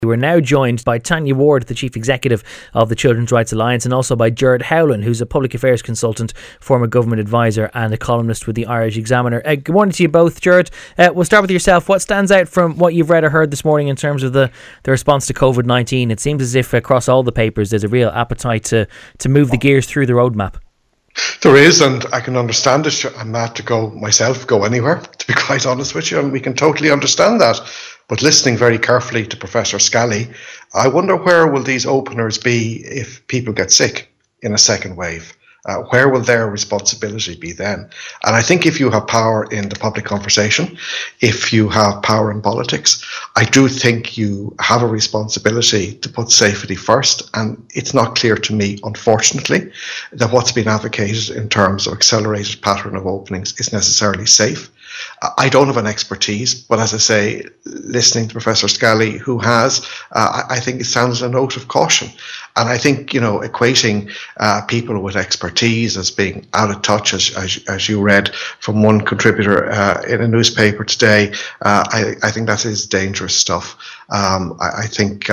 We're now joined by Tanya Ward, the Chief Executive of the Children's Rights Alliance, and also by Gerard Howlin, who's a public affairs consultant, former government advisor and a columnist with the Irish Examiner. Good morning to you both, Gerard. We'll start with yourself. What stands out from what you've read or heard this morning in terms of the response to COVID-19? It seems as if across all the papers there's a real appetite to move the gears through the roadmap. There is, and I can understand it. I'm mad to go anywhere, to be quite honest with you, and we can totally understand that. But listening very carefully to Professor Scally, I wonder where will these openers be if people get sick in a second wave? Where will their responsibility be then? And I think if you have power in the public conversation, if you have power in politics, I do think you have a responsibility to put safety first. And it's not clear to me, unfortunately, that what's been advocated in terms of accelerated pattern of openings is necessarily safe. I don't have an expertise, but as I say, listening to Professor Scally, who has, I think it sounds a note of caution. And I think, equating people with expertise as being out of touch, as you read from one contributor in a newspaper today, I think that is dangerous stuff. I think,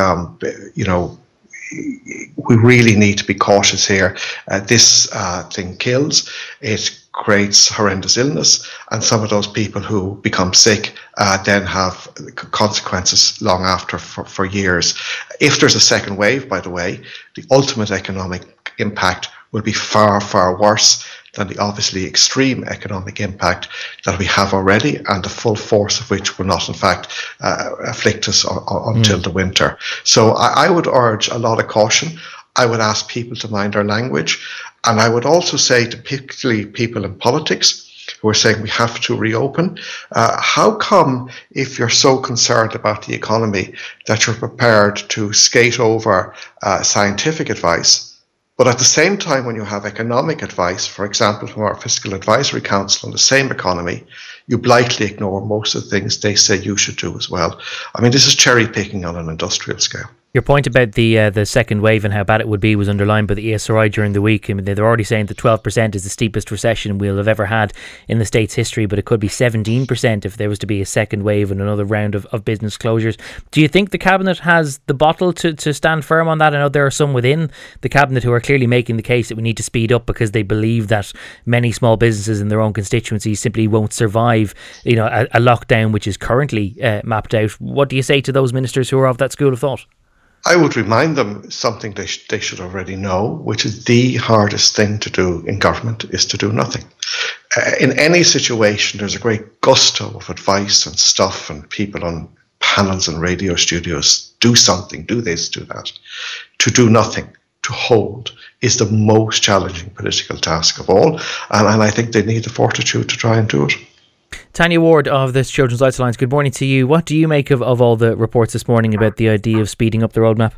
we really need to be cautious here. This thing kills. It creates horrendous illness, and some of those people who become sick then have consequences long after for years. If there's a second wave, by the way, the ultimate economic impact will be far, far worse than the obviously extreme economic impact that we have already, and the full force of which will not, in fact, afflict us until the winter. So I would urge a lot of caution. I would ask people to mind their language. And I would also say to particularly people in politics who are saying we have to reopen, how come if you're so concerned about the economy that you're prepared to skate over scientific advice, but at the same time when you have economic advice, for example, from our Fiscal Advisory Council on the same economy, you blithely ignore most of the things they say you should do as well. I mean, this is cherry picking on an industrial scale. Your point about the second wave and how bad it would be was underlined by the ESRI during the week. I mean, they're already saying that 12% is the steepest recession we'll have ever had in the state's history, but it could be 17% if there was to be a second wave and another round of business closures. Do you think the Cabinet has the bottle to stand firm on that? I know there are some within the Cabinet who are clearly making the case that we need to speed up because they believe that many small businesses in their own constituencies simply won't survive, a lockdown which is currently mapped out. What do you say to those ministers who are of that school of thought? I would remind them something they should already know, which is the hardest thing to do in government is to do nothing. In any situation, there's a great gusto of advice and stuff and people on panels and radio studios, do something, do this, do that. To do nothing, to hold, is the most challenging political task of all. And I think they need the fortitude to try and do it. Tanya Ward of the Children's Rights Alliance, good morning to you. What do you make of all the reports this morning about the idea of speeding up the roadmap?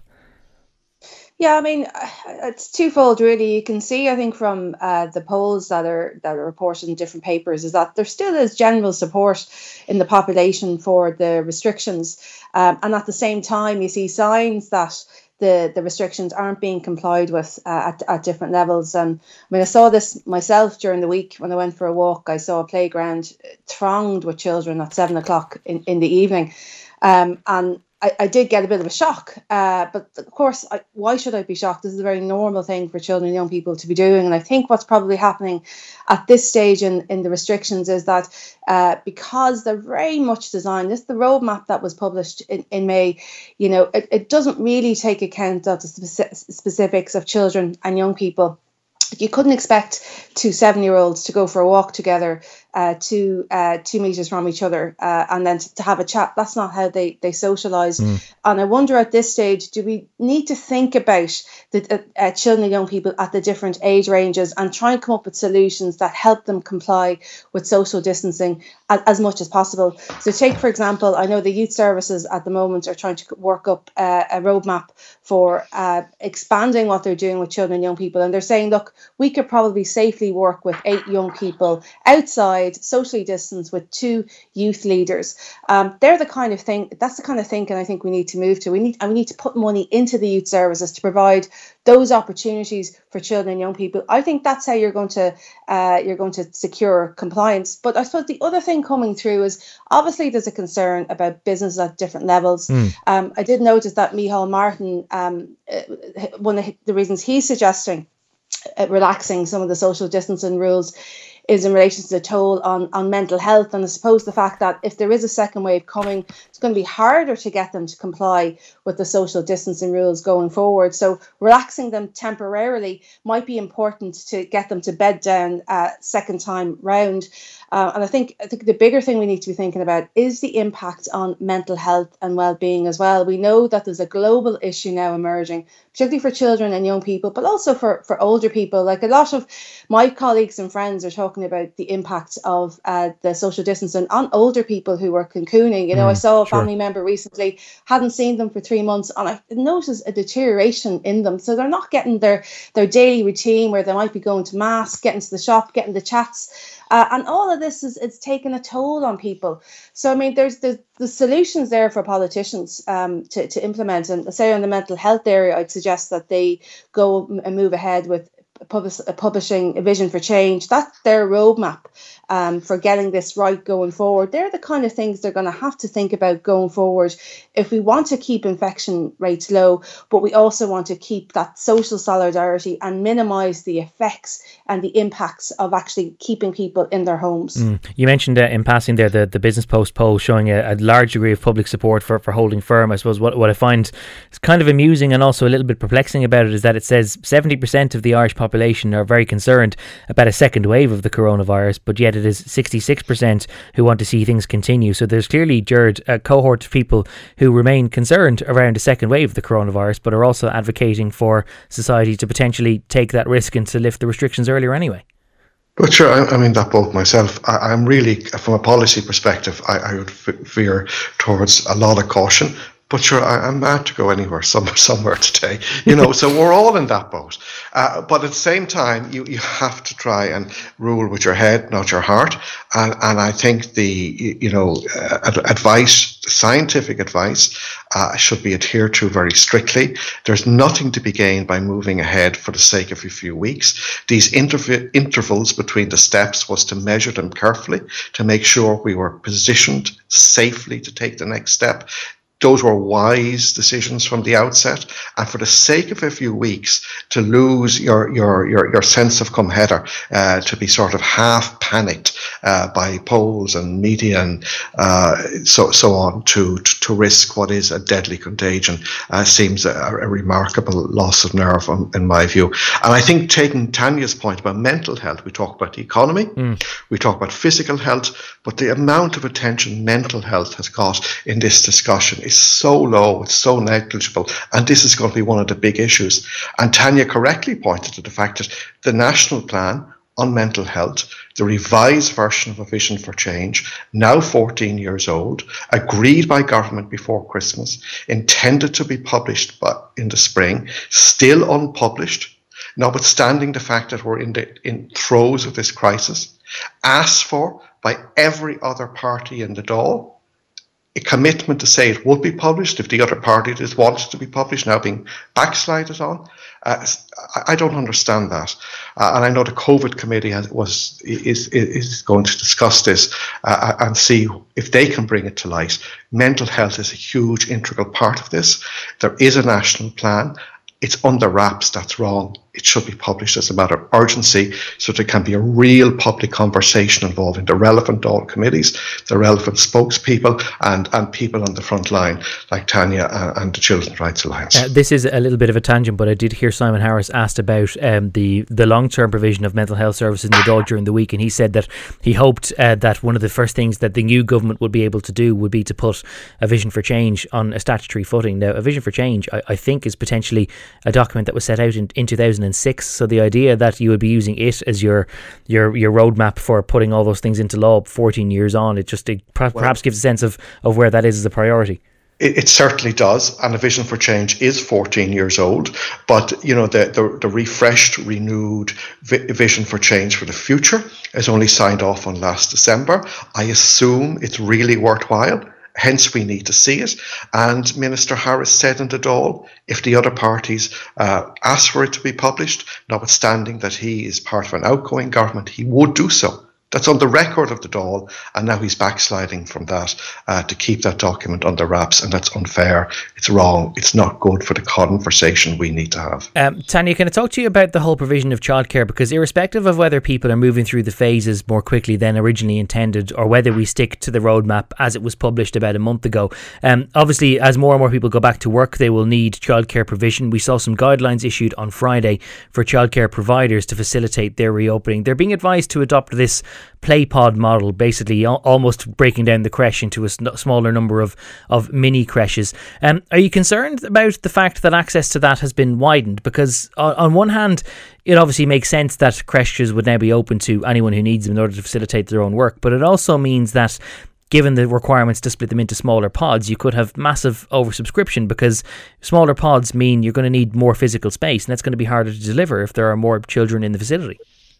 Yeah, I mean, it's twofold really. You can see, I think, from the polls that are reported in different papers is that there still is general support in the population for the restrictions. And at the same time, you see signs that the restrictions aren't being complied with at different levels. And I mean, I saw this myself during the week when I went for a walk. I saw a playground thronged with children at 7 o'clock in the evening. And I did get a bit of a shock, but of course, why should I be shocked? This is a very normal thing for children and young people to be doing. And I think what's probably happening at this stage in the restrictions is that because they're very much designed, the roadmap that was published in May, it doesn't really take account of the specifics of children and young people. You couldn't expect two 7-year-olds to go for a walk together 2 meters from each other and then to have a chat. That's not how they socialise. And I wonder at this stage, do we need to think about the children and young people at the different age ranges and try and come up with solutions that help them comply with social distancing as much as possible? So take, for example, I know the youth services at the moment are trying to work up a roadmap for expanding what they're doing with children and young people. And they're saying, look, we could probably safely work with 8 young people outside, socially distanced, with 2 youth leaders. They're the kind of thing, that's the kind of thinking I think we need to move to. We need to put money into the youth services to provide those opportunities for children and young people. I think that's how you're going to secure compliance. But I suppose the other thing coming through is obviously there's a concern about business at different levels. I did notice that Micheál Martin, one of the reasons he's suggesting relaxing some of the social distancing rules is in relation to the toll on mental health. And I suppose the fact that if there is a second wave coming, it's going to be harder to get them to comply with the social distancing rules going forward. So relaxing them temporarily might be important to get them to bed down second time round. And I think the bigger thing we need to be thinking about is the impact on mental health and well-being as well. We know that there's a global issue now emerging, particularly for children and young people, but also for older people. Like a lot of my colleagues and friends are talking about the impact of the social distancing on older people who were cocooning. You know, I saw a family member recently, hadn't seen them for 3 months, and I noticed a deterioration in them. So they're not getting their daily routine where they might be going to mass, getting to the shop, getting the chats. And all of this is taking a toll on people. So, I mean, there's the solutions there for politicians to implement. And say on the mental health area, I'd suggest that they go and move ahead with publishing a vision for change. That's their roadmap for getting this right going forward. They're the kind of things they're going to have to think about going forward if we want to keep infection rates low, but we also want to keep that social solidarity and minimise the effects and the impacts of actually keeping people in their homes. You mentioned in passing there the Business Post poll showing a large degree of public support for holding firm. I suppose what I find is kind of amusing and also a little bit perplexing about it is that it says 70% of the Irish population are very concerned about a second wave of the coronavirus, but yet it is 66% who want to see things continue. So there's clearly, Gerard, a cohort of people who remain concerned around a second wave of the coronavirus, but are also advocating for society to potentially take that risk and to lift the restrictions earlier anyway. But sure, I mean that both myself. I'm really, from a policy perspective, I would veer towards a lot of caution. But sure, I'm mad to go anywhere, somewhere today, you know. So we're all in that boat. But at the same time, you have to try and rule with your head, not your heart. And I think the advice, scientific advice, should be adhered to very strictly. There's nothing to be gained by moving ahead for the sake of a few weeks. These intervals between the steps was to measure them carefully to make sure we were positioned safely to take the next step. Those were wise decisions from the outset, and for the sake of a few weeks, to lose your sense of come hither, to be sort of half panicked by polls and media and so on, to risk what is a deadly contagion, seems a remarkable loss of nerve in my view. And I think, taking Tanya's point about mental health, we talk about the economy, we talk about physical health, but the amount of attention mental health has got in this discussion is so low, it's so negligible, and this is going to be one of the big issues. And Tanya correctly pointed to the fact that the national plan on mental health, the revised version of A Vision for Change, now 14 years old, agreed by government before Christmas, intended to be published in the spring, still unpublished, notwithstanding the fact that we're in throes of this crisis, asked for by every other party in the Dáil, a commitment to say it would be published if the other party that wanted to be published, now being backslided on. I don't understand that, and I know the COVID committee is going to discuss this and see if they can bring it to light. Mental health is a huge integral part of this. There is a national plan. It's under wraps. That's wrong. It should be published as a matter of urgency so there can be a real public conversation involving the relevant Dáil committees, the relevant spokespeople and people on the front line like Tanya and the Children's Rights Alliance. This is a little bit of a tangent, but I did hear Simon Harris asked about the long-term provision of mental health services in the Dáil during the week, and he said that he hoped that one of the first things that the new government would be able to do would be to put A Vision for Change on a statutory footing. Now, A Vision for Change, I think, is potentially a document that was set out in 2006. So the idea that you would be using it as your roadmap for putting all those things into law 14 years on, it perhaps gives a sense of where that is as a priority. It certainly does, and a Vision for Change is 14 years old. But the refreshed, renewed Vision for Change for the future is only signed off on last December. I assume it's really worthwhile. Hence, we need to see it. And Minister Harris said in the Dáil, if the other parties ask for it to be published, notwithstanding that he is part of an outgoing government, he would do so. That's on the record of the Dáil, and now he's backsliding from that to keep that document under wraps, and that's unfair. It's wrong. It's not good for the conversation we need to have. Tanya, can I talk to you about the whole provision of childcare? Because irrespective of whether people are moving through the phases more quickly than originally intended, or whether we stick to the roadmap as it was published about a month ago, obviously as more and more people go back to work, they will need childcare provision. We saw some guidelines issued on Friday for childcare providers to facilitate their reopening. They're being advised to adopt this play pod model, basically almost breaking down the creche into a smaller number of mini creches. Are you concerned about the fact that access to that has been widened? Because on one hand, it obviously makes sense that creches would now be open to anyone who needs them in order to facilitate their own work, but it also means that given the requirements to split them into smaller pods, you could have massive oversubscription, because smaller pods mean you're going to need more physical space, and that's going to be harder to deliver if there are more children in the facility.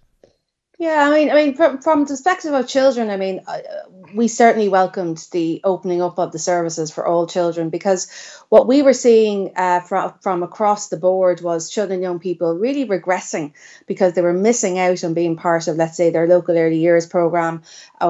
Yeah, I mean, from the perspective of children, we certainly welcomed the opening up of the services for all children, because what we were seeing from across the board was children and young people really regressing because they were missing out on being part of, let's say, their local early years programme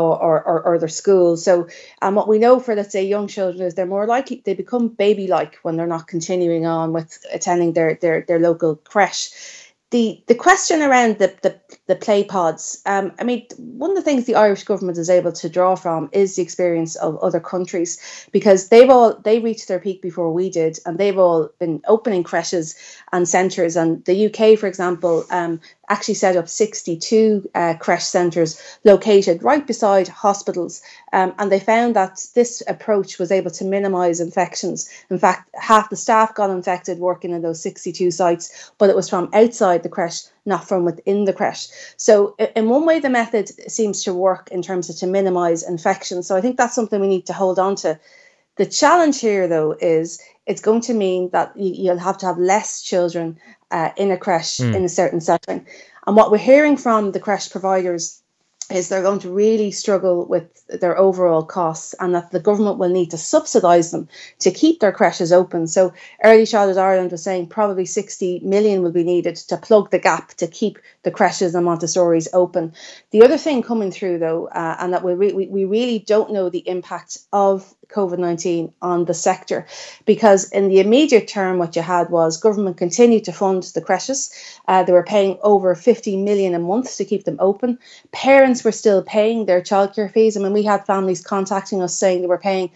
or their school. So what we know for, let's say, young children is they're more likely, they become baby-like when they're not continuing on with attending their local creche. The question around the play pods, one of the things the Irish government is able to draw from is the experience of other countries, because they reached their peak before we did, and they've all been opening creches and centres. And the UK, for example, actually set up 62 creche centres located right beside hospitals. And they found that this approach was able to minimise infections. In fact, half the staff got infected working in those 62 sites, but it was from outside the creche, not from within the creche. So in one way, the method seems to work in terms of to minimise infection. So I think that's something we need to hold on to. The challenge here, though, is it's going to mean that you'll have to have less children in a creche in a certain setting. And what we're hearing from the creche providers is they're going to really struggle with their overall costs, and that the government will need to subsidise them to keep their creches open. So Early Childhood Ireland was saying probably 60 million will be needed to plug the gap to keep the creches and Montessori's open. The other thing coming through, though, and that we really don't know the impact of COVID-19 on the sector, because in the immediate term what you had was government continued to fund the creches. They were paying over 50 million a month to keep them open. Parents were still paying their childcare fees. We had families contacting us saying they were paying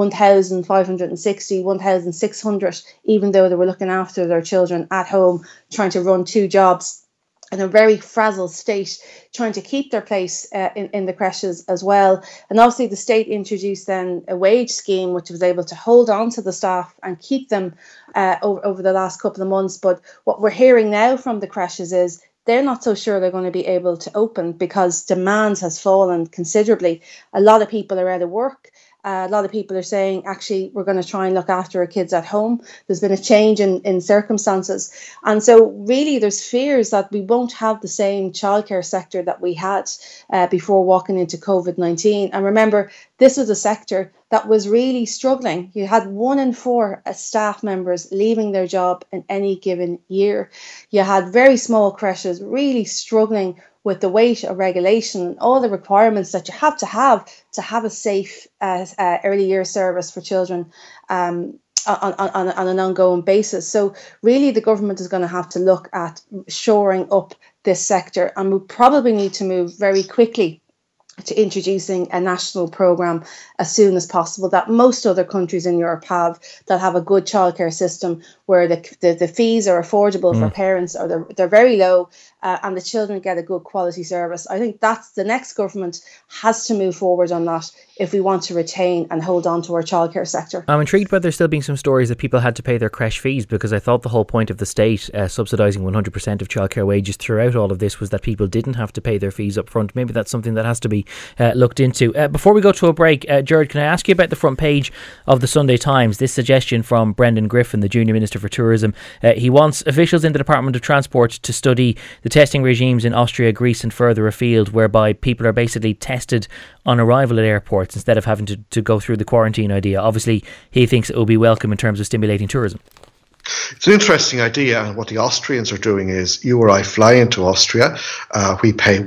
1,560, 1,600, even though they were looking after their children at home, trying to run two jobs, in a very frazzled state, trying to keep their place in the creches as well. And obviously the state introduced then a wage scheme which was able to hold on to the staff and keep them over the last couple of months. But what we're hearing now from the creches is they're not so sure they're going to be able to open because demand has fallen considerably. A lot of people are out of work. A lot of people are saying, actually, we're going to try and look after our kids at home. There's been a change in circumstances. And so really there's fears that we won't have the same childcare sector that we had before walking into COVID-19. And remember, this was a sector that was really struggling. You had 1 in 4 staff members leaving their job in any given year. You had very small creches really struggling with the weight of regulation and all the requirements that you have to have a safe early year service for children on an ongoing basis. So really the government is going to have to look at shoring up this sector, and we probably need to move very quickly to introducing a national programme as soon as possible that most other countries in Europe have, that have a good childcare system where the fees are affordable for parents, or they're very low, and the children get a good quality service. I think that's the next government has to move forward on that if we want to retain and hold on to our childcare sector. I'm intrigued by there still being some stories that people had to pay their creche fees, because I thought the whole point of the state subsidising 100% of childcare wages throughout all of this was that people didn't have to pay their fees up front. Maybe that's something that has to be looked into. Before we go to a break, Gerard, can I ask you about the front page of the Sunday Times? This suggestion from Brendan Griffin, the Junior Minister for Tourism. He wants officials in the Department of Transport to study the testing regimes in Austria, Greece and further afield, whereby people are basically tested on arrival at airports instead of having to go through the quarantine idea. Obviously, he thinks it will be welcome in terms of stimulating tourism. It's an interesting idea, and what the Austrians are doing is you or I fly into Austria, we pay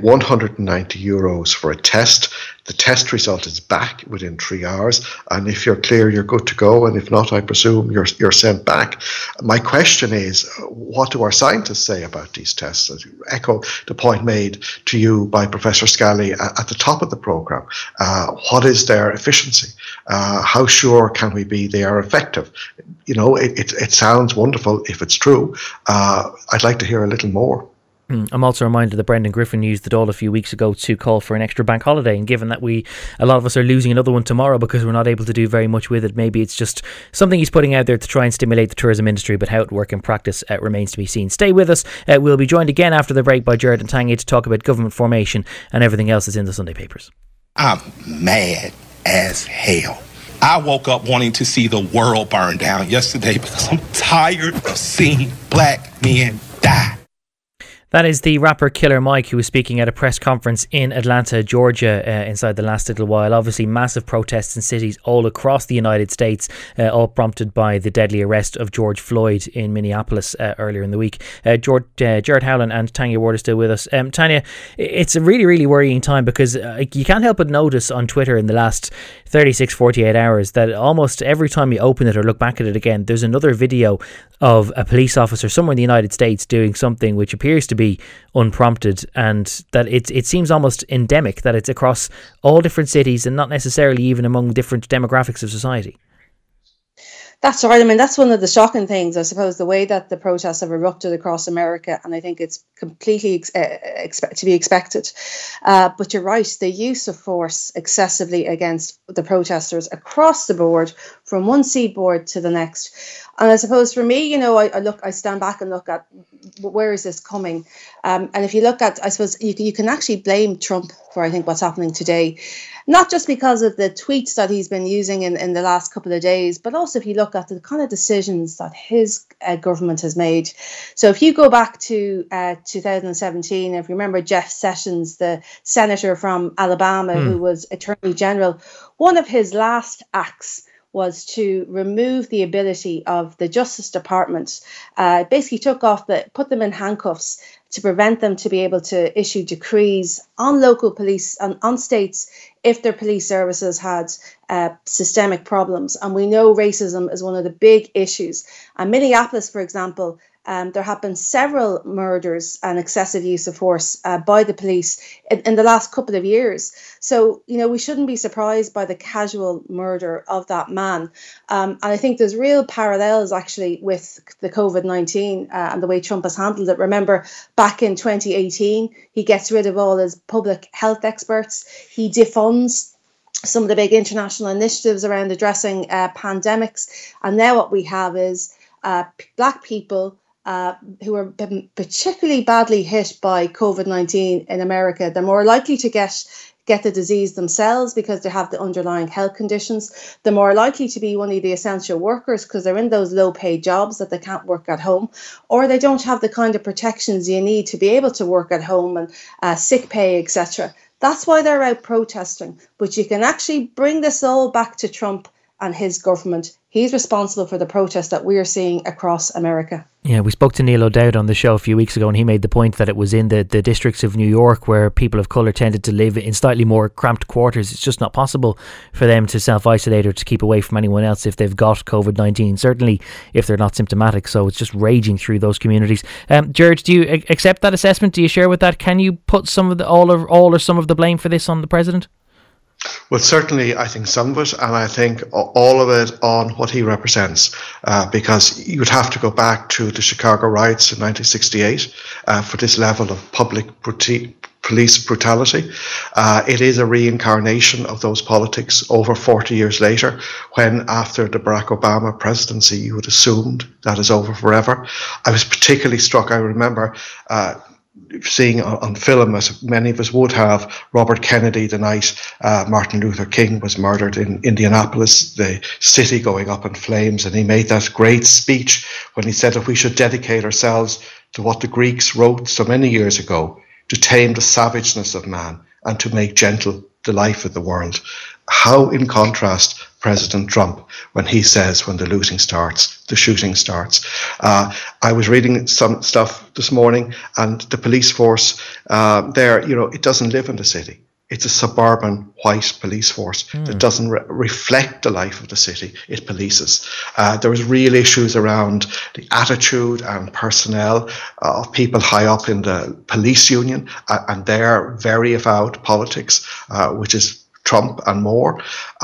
€190 for a test. The test result is back within 3 hours, and if you're clear, you're good to go, and if not, I presume you're sent back. My question is, what do our scientists say about these tests? As you echo the point made to you by Professor Scally at the top of the programme, what is their efficiency? How sure can we be they are effective? You know, it sounds wonderful if it's true. I'd like to hear a little more. I'm also reminded that Brendan Griffin used the Dáil a few weeks ago to call for an extra bank holiday, and given that a lot of us are losing another one tomorrow because we're not able to do very much with it, maybe it's just something he's putting out there to try and stimulate the tourism industry, but how it works in practice remains to be seen. Stay with us. We'll be joined again after the break by Gerard and Tanya to talk about government formation and everything else that's in the Sunday papers. I'm mad as hell. I woke up wanting to see the world burn down yesterday because I'm tired of seeing black men die. That is the rapper Killer Mike, who was speaking at a press conference in Atlanta, Georgia, inside the last little while. Obviously, massive protests in cities all across the United States, all prompted by the deadly arrest of George Floyd in Minneapolis earlier in the week. Gerard Howland and Tanya Ward are still with us. Tanya, it's a really, really worrying time, because you can't help but notice on Twitter in the last 36, 48 hours that almost every time you open it or look back at it again, there's another video of a police officer somewhere in the United States doing something which appears to be unprompted, and that it seems almost endemic, that it's across all different cities and not necessarily even among different demographics of society. That's right. I mean, that's one of the shocking things, I suppose, the way that the protests have erupted across America, and I think it's completely to be expected. But you're right, the use of force excessively against the protesters across the board, from one seaboard to the next. And I suppose for me, you know, I stand back and look at where is this coming? And if you look at, I suppose you can actually blame Trump for, I think, what's happening today. Not just because of the tweets that he's been using in the last couple of days, but also if you look at the kind of decisions that his government has made. So if you go back to 2017, if you remember Jeff Sessions, the senator from Alabama, who was Attorney General, one of his last acts was to remove the ability of the Justice Department, basically put them in handcuffs to prevent them to be able to issue decrees on local police, on states, if their police services had systemic problems. And we know racism is one of the big issues. And Minneapolis, for example, there have been several murders and excessive use of force by the police in the last couple of years. So, you know, we shouldn't be surprised by the casual murder of that man. And I think there's real parallels actually with the COVID-19 and the way Trump has handled it. Remember, back in 2018, he gets rid of all his public health experts. He defunds some of the big international initiatives around addressing pandemics. And now what we have is black people who are particularly badly hit by COVID-19 in America. They're more likely to get the disease themselves because they have the underlying health conditions. They're more likely to be one of the essential workers because they're in those low-paid jobs that they can't work at home, or they don't have the kind of protections you need to be able to work at home, and sick pay, etc. That's why they're out protesting. But you can actually bring this all back to Trump and his government. He's responsible for the protests that we are seeing across America. Yeah, we spoke to Neil O'Dowd on the show a few weeks ago, and he made the point that it was in the districts of New York where people of colour tended to live in slightly more cramped quarters. It's just not possible for them to self-isolate or to keep away from anyone else if they've got COVID-19, certainly if they're not symptomatic. So it's just raging through those communities. George, do you accept that assessment? Do you share with that? Can you put some of the all or some of the blame for this on the president? Well, certainly, I think some of it, and I think all of it on what he represents, because you'd have to go back to the Chicago riots in 1968 for this level of public police brutality. It is a reincarnation of those politics over 40 years later, when after the Barack Obama presidency, you had assumed that is over forever. I was particularly struck, I remember seeing on film, as many of us would have, Robert Kennedy the night Martin Luther King was murdered in Indianapolis, the city going up in flames, and he made that great speech when he said that we should dedicate ourselves to what the Greeks wrote so many years ago, to tame the savageness of man and to make gentle the life of the world. How in contrast President Trump, when he says when the looting starts, the shooting starts. I was reading some stuff this morning, and the police force there, it doesn't live in the city. It's a suburban white police force that doesn't reflect the life of the city it polices. There was real issues around the attitude and personnel of people high up in the police union and their very avowed politics, which is Trump and more.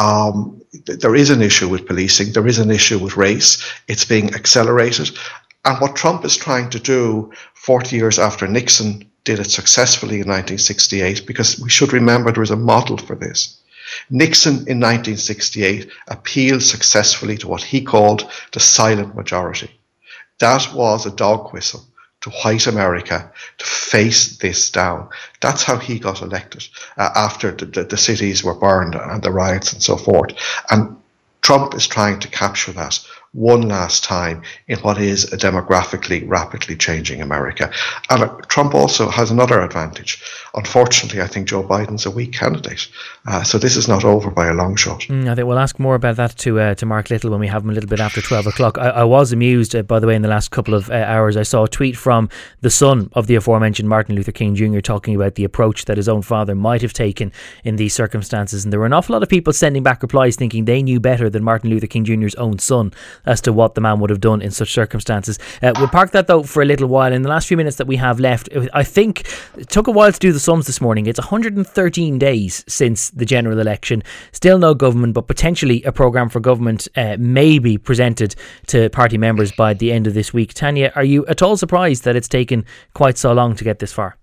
There is an issue with policing. There is an issue with race. It's being accelerated. And what Trump is trying to do 40 years after Nixon did it successfully in 1968, because we should remember there is a model for this. Nixon in 1968 appealed successfully to what he called the silent majority. That was a dog whistle to white America to face this down. That's how he got elected after the cities were burned and the riots and so forth. And Trump is trying to capture that one last time in what is a demographically rapidly changing America. And Trump also has another advantage. Unfortunately, I think Joe Biden's a weak candidate. So this is not over by a long shot. I think we'll ask more about that to Mark Little when we have him a little bit after 12 o'clock. I was amused, by the way, in the last couple of hours. I saw a tweet from the son of the aforementioned Martin Luther King Jr. talking about the approach that his own father might have taken in these circumstances. And there were an awful lot of people sending back replies thinking they knew better than Martin Luther King Jr.'s own son as to what the man would have done in such circumstances. We'll park that though for a little while. In the last few minutes that we have left, I think it took a while to do the sums this morning. It's 113 days since the general election. Still no government, but potentially a programme for government may be presented to party members by the end of this week. Tanya, are you at all surprised that it's taken quite so long to get this far?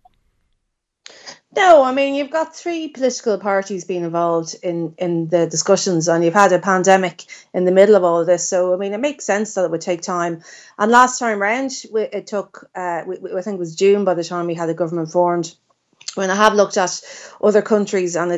No, I mean, you've got three political parties being involved in the discussions, and you've had a pandemic in the middle of all of this. So, I mean, it makes sense that it would take time. And last time round, it took, I think it was June by the time we had a government formed. When I have looked at other countries, and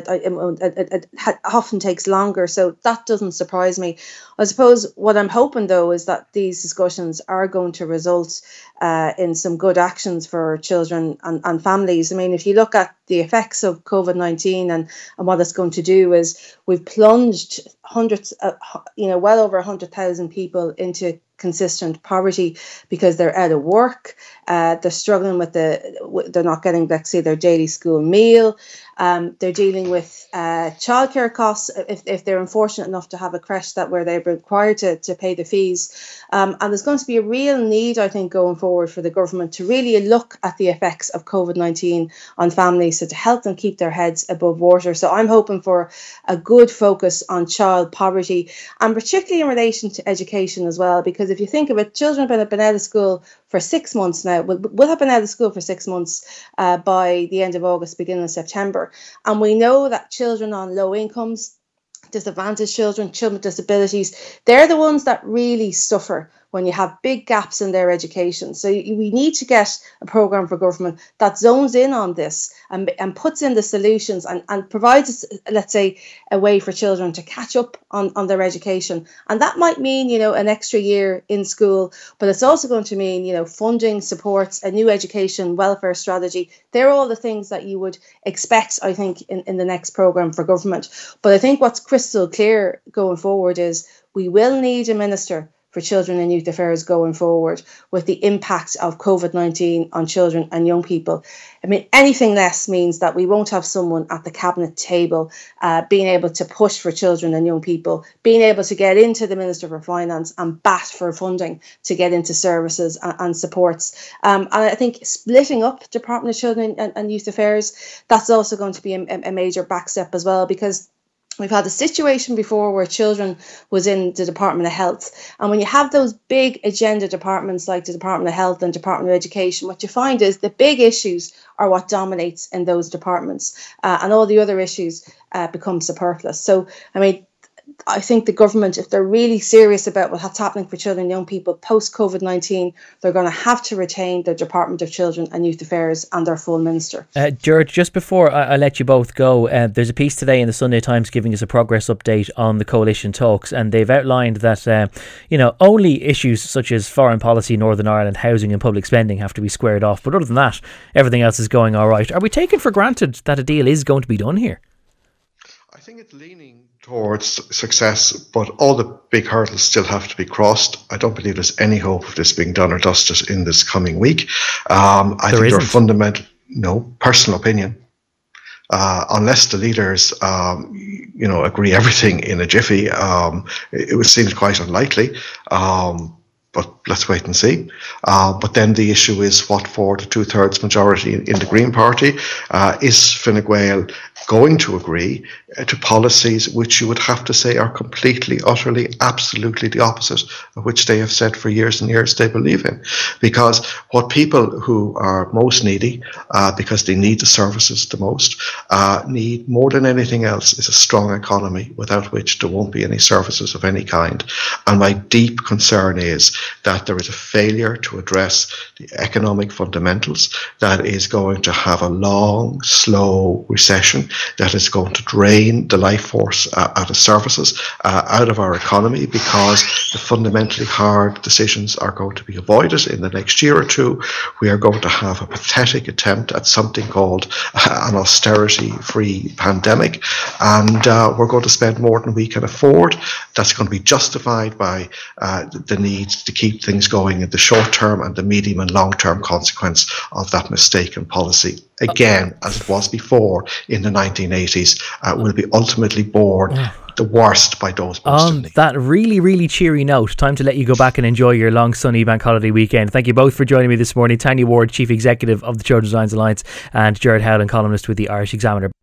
it often takes longer, so that doesn't surprise me. I suppose what I'm hoping, though, is that these discussions are going to result in some good actions for children and families. I mean, if you look at the effects of COVID-19 and what it's going to do, is we've plunged hundreds, well over 100,000 people into consistent poverty because they're out of work. They're struggling with they're not getting, let's say, their daily school meal. They're dealing with childcare costs if they're unfortunate enough to have a creche where they're required to pay the fees. And there's going to be a real need, I think, going forward for the government to really look at the effects of COVID-19 on families, so to help them keep their heads above water. So I'm hoping for a good focus on child poverty, and particularly in relation to education as well, because if you think of it, children have been out of school for 6 months now. We'll have been out of school for 6 months by the end of August, beginning of September. And we know that children on low incomes, disadvantaged children, children with disabilities, they're the ones that really suffer when you have big gaps in their education. So we need to get a programme for government that zones in on this and puts in the solutions and provides, let's say, a way for children to catch up on their education. And that might mean, an extra year in school, but it's also going to mean, funding, supports, a new education welfare strategy. They're all the things that you would expect, I think, in the next programme for government. But I think what's crystal clear going forward is we will need a minister for children and youth affairs going forward, with the impact of COVID-19 on children and young people. I mean, anything less means that we won't have someone at the cabinet table being able to push for children and young people, being able to get into the Minister for Finance and bat for funding to get into services and supports. And I think splitting up Department of Children and Youth Affairs, that's also going to be a major backstep as well, because We've had a situation before where children was in the Department of Health. And when you have those big agenda departments like the Department of Health and Department of Education, what you find is the big issues are what dominates in those departments, and all the other issues become superfluous. So, I mean, I think the government, if they're really serious about what's happening for children and young people post-COVID-19, they're going to have to retain their Department of Children and Youth Affairs and their full minister. George, just before I let you both go, there's a piece today in the Sunday Times giving us a progress update on the coalition talks, and they've outlined that only issues such as foreign policy, Northern Ireland, housing and public spending have to be squared off. But other than that, everything else is going all right. Are we taking for granted that a deal is going to be done here? I think it's leaning towards success, but all the big hurdles still have to be crossed. I don't believe there's any hope of this being done or dusted in this coming week. I think there are fundamental, personal opinion. Unless the leaders, agree everything in a jiffy, it would seem quite unlikely. But let's wait and see. But then the issue is what for the 2/3 majority in the Green Party. Is Fine Gael going to agree to policies which you would have to say are completely, utterly, absolutely the opposite of which they have said for years and years they believe in? Because what people who are most needy, because they need the services the most, need more than anything else is a strong economy, without which there won't be any services of any kind. And my deep concern is that there is a failure to address the economic fundamentals that is going to have a long, slow recession that is going to drain the life force out of services, out of our economy, because the fundamentally hard decisions are going to be avoided in the next year or two. We are going to have a pathetic attempt at something called an austerity-free pandemic, and we're going to spend more than we can afford. That's going to be justified by the need to keep things going in the short term and the medium and long term consequence of that mistaken policy. Again, as it was before in the 1980s, will be ultimately borne the worst by those most in need. On that really, really cheery note, time to let you go back and enjoy your long sunny bank holiday weekend. Thank you both for joining me this morning. Tanya Ward, Chief Executive of the Children's Lines Alliance, and Gerard Howland, columnist with the Irish Examiner.